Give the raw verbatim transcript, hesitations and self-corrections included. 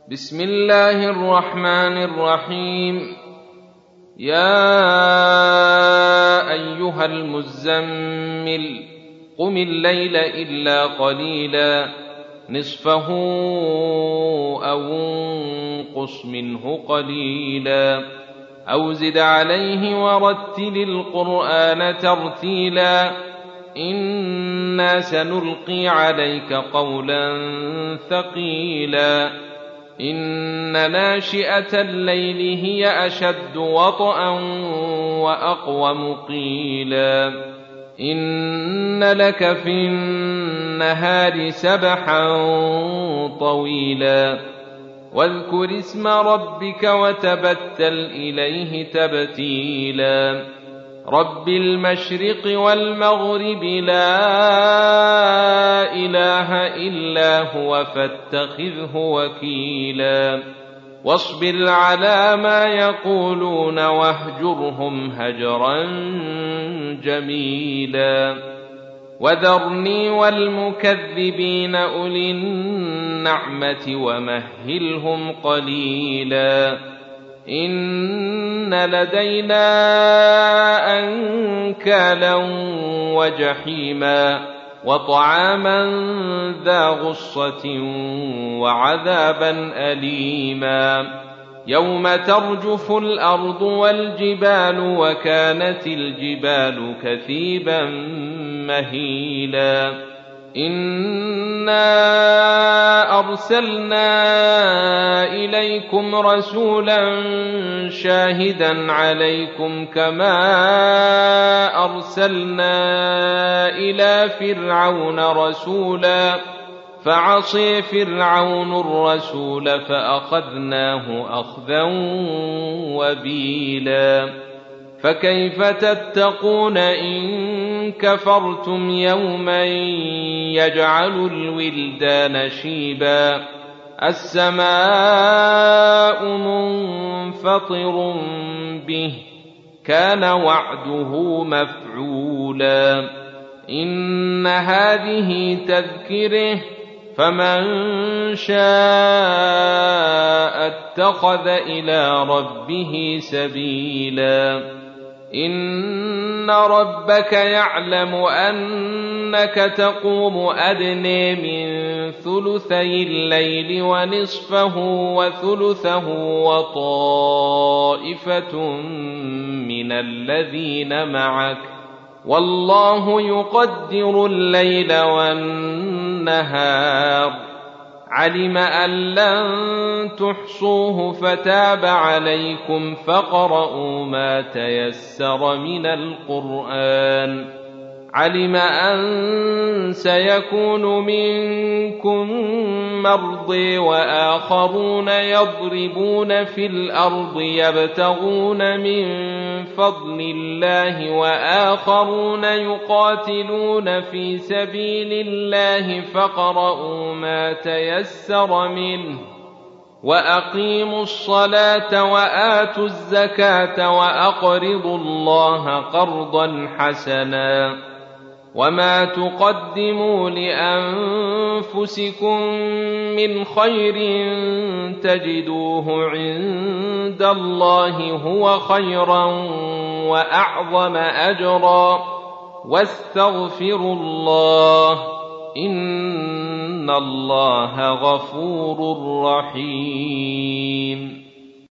بسم الله الرحمن الرحيم. يا أيها المزمل قم الليل إلا قليلا نصفه أو انقص منه قليلا أو زد عليه ورتل القرآن ترتيلا إنا سنلقي عليك قولا ثقيلا إن ناشئة الليل هي أشد وطئا وأقوم قيلا إن لك في النهار سبحا طويلا واذكر اسم ربك وتبتل إليه تبتيلا رب المشرق والمغرب لا إله إلا هو فاتخذه وكيلا واصبر على ما يقولون واهجرهم هجرا جميلا وذرني والمكذبين أولي النعمة ومهلهم قليلا إن لدينا أنكالا وجحيما وطعاما ذا غصة وعذابا أليما يوم ترجف الأرض والجبال وكانت الجبال كثيبا مهيلا إنا أرسلنا إليكم رسولا شاهدا عليكم كما أرسلنا إلى فرعون رسولا فعصي فرعون الرسول فأخذناه أخذا وبيلا فكيف تتقون إن كفرتم يوما يجعل الولدان شيبا السماء منفطر به كان وعده مفعولا إن هذه تذكره فمن شاء اتخذ إلى ربه سبيلا إن ربك يعلم أنك تقوم أدنى من ثلثي الليل ونصفه وثلثه وطائفة من الذين معك والله يقدر الليل والنهار علم أن لن تحصوه فتاب عليكم فاقرؤوا ما تيسر من القرآن علم أن سيكون منكم مرضى وآخرون يضربون في الأرض يبتغون من فضل الله وآخرون يقاتلون في سبيل الله فاقرؤوا ما تيسر منه وأقيموا الصلاة وآتوا الزكاة وأقرضوا الله قرضا حسنا وما تقدموا لأنفسكم من خير تجدوه عند الله هو خيرا وأعظم أجرا واستغفروا الله إن الله غفور رحيم.